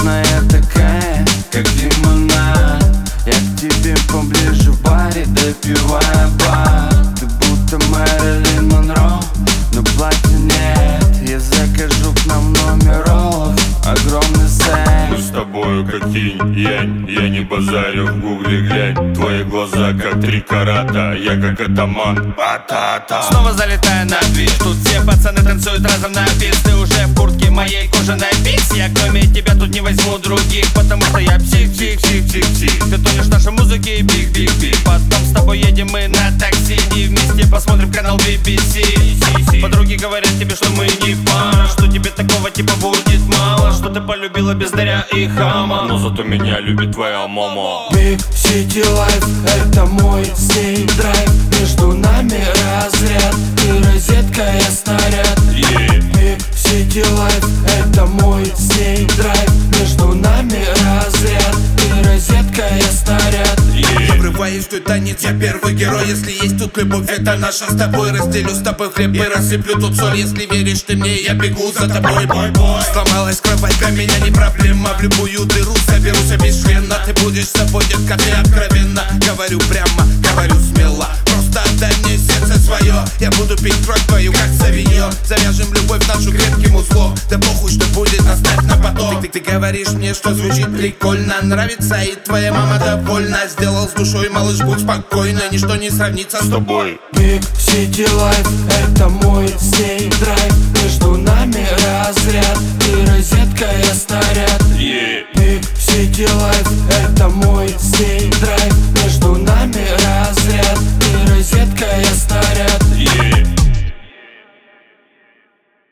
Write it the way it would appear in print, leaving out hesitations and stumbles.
вкусная такая, как лимонад. Я к тебе поближе в баре, допивая бар. Ты будто Мэрилин Монро, но платья нет. Я закажу к нам номеров огромный секс. Мы с тобою как инь, янь, я не базарю, в гугле глянь. Твои глаза как 3 карата, я как атаман. Батата. Снова залетаю на движ, тут все пацаны танцуют разом на бис. Ты уже в куртке моей кожаной пис. Я кроме тебя тут не возьму других, потому что я псих. Ты тонешь в нашей музыке и биг. Потом с тобой едем мы на такси и вместе посмотрим канал BBC. Подруги говорят тебе, что мы не пара, что тебе такого типа будет мало, что ты полюбила бездаря и хама. Но зато меня любит твоя мама. Big City Life — это мой с ней драйв. Между нами разряд, ты розетка, я снаряд. Big City Life — это мой с ней драйв. Между нами разряд, ты розетка, я снаряд. Я врываюсь в твой танец, я первый герой. Если есть тут любовь, это наша с тобой. Разделю с тобой хлеб и рассыплю тут соль. Если веришь ты мне, я бегу за тобой, бой. Сломалась кровать, для меня не проблема. В любую дыру соберусь обезженно. Ты будешь с тобой, детка, ты откровенно. Говорю прямо, говорю смело. Просто отдай мне сердце свое. Я буду пить кровь твою, как савиньон. Завяжем любовь нашу крепким узлом. Да похуй, что будет, оставь на потом. Ты говоришь мне, что звучит прикольно. Нравится и твоя мама довольна. Сделал с душой, малыш, будь спокойна. Ничто не сравнится с тобой. Big City Life — это мой с ней драйв. Между нами разряд, ты розетка, я снаряд. Big City Life — это мой с ней